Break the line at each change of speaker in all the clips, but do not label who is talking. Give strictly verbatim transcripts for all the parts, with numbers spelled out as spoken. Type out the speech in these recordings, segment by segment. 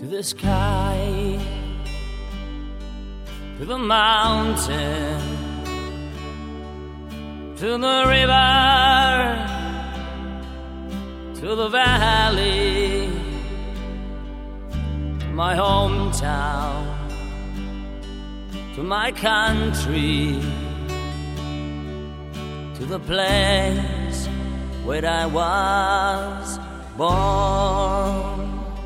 to the sky, to the mountain, to the river, to the valley, to my hometown, to my country, to the place where I was born.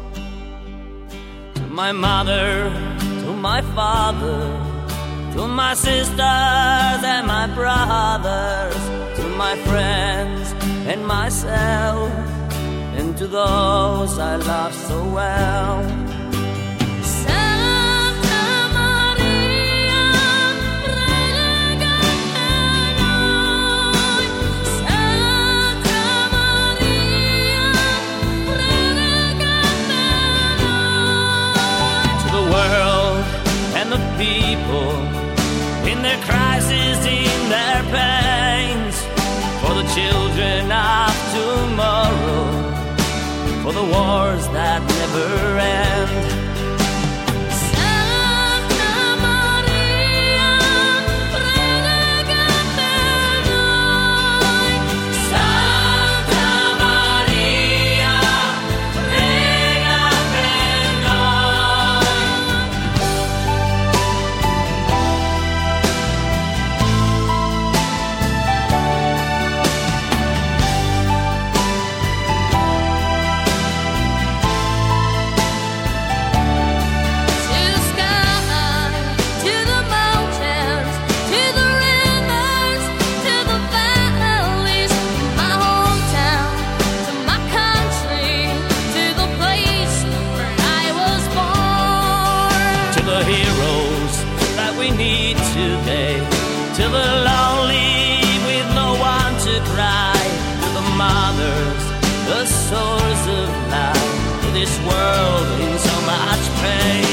To my mother, to my father, to my sisters and my brothers, to my friends and myself, and to those I love so well. People in their crises, in their pains, for the children of tomorrow, for the wars that never end. Today, to the lonely with no one to cry, to the mothers, the source of life, to this world in so much pain.